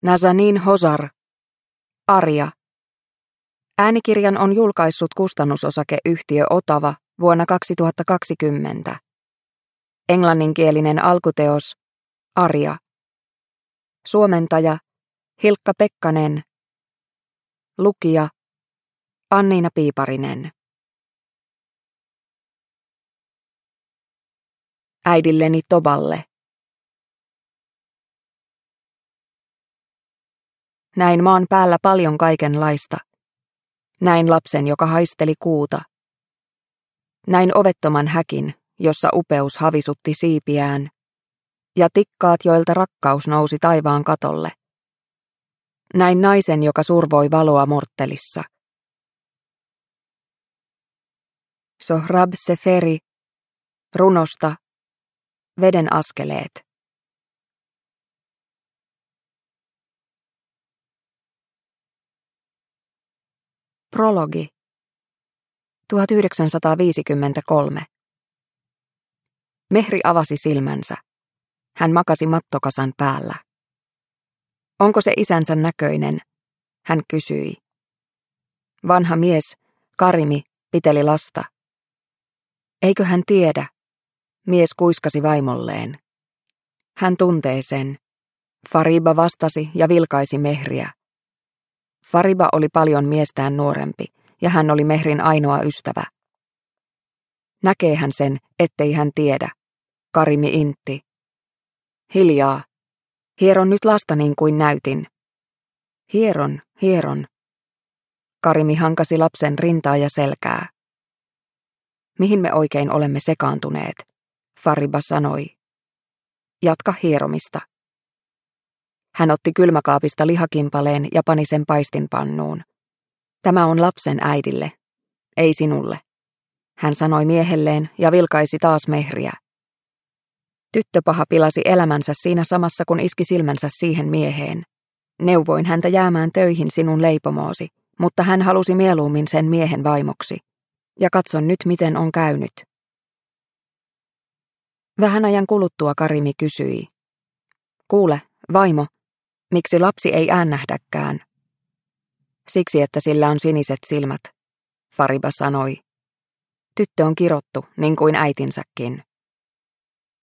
Nazanin Hozar. Arja. Äänikirjan on julkaissut kustannusosakeyhtiö Otava vuonna 2020. Englanninkielinen alkuteos Arja. Suomentaja Hilkka Pekkanen. Lukija Anniina Piiparinen. Äidilleni Toballe. Näin maan päällä paljon kaikenlaista. Näin lapsen, joka haisteli kuuta. Näin ovettoman häkin, jossa upeus havisutti siipiään, ja tikkaat, joilta rakkaus nousi taivaan katolle. Näin naisen, joka survoi valoa morttelissa. Sohrab Seferi, runosta Veden askeleet. Prologi. 1953. Mehri avasi silmänsä. Hän makasi mattokasan päällä. Onko se isänsä näköinen? Hän kysyi. Vanha mies, Karimi, piteli lasta. Eikö hän tiedä? Mies kuiskasi vaimolleen. Hän tuntee sen. Fariba vastasi ja vilkaisi Mehriä. Fariba oli paljon miestään nuorempi, ja hän oli Mehrin ainoa ystävä. Näkee hän sen, ettei hän tiedä. Karimi intti. Hiljaa. Hieron nyt lasta niin kuin näytin. Hieron. Karimi hankasi lapsen rintaa ja selkää. Mihin me oikein olemme sekaantuneet? Fariba sanoi. Jatka hieromista. Hän otti kylmäkaapista lihakimpaleen ja pani sen paistinpannuun. Tämä on lapsen äidille, ei sinulle. Hän sanoi miehelleen ja vilkaisi taas Mehriä. Tyttöpaha pilasi elämänsä siinä samassa, kun iski silmänsä siihen mieheen. Neuvoin häntä jäämään töihin sinun leipomoosi, mutta hän halusi mieluummin sen miehen vaimoksi. Ja katson nyt, miten on käynyt. Vähän ajan kuluttua Karimi kysyi. Kuule, vaimo, miksi lapsi ei äännähdäkään? Siksi, että sillä on siniset silmät, Fariba sanoi. Tyttö on kirottu, niin kuin äitinsäkin.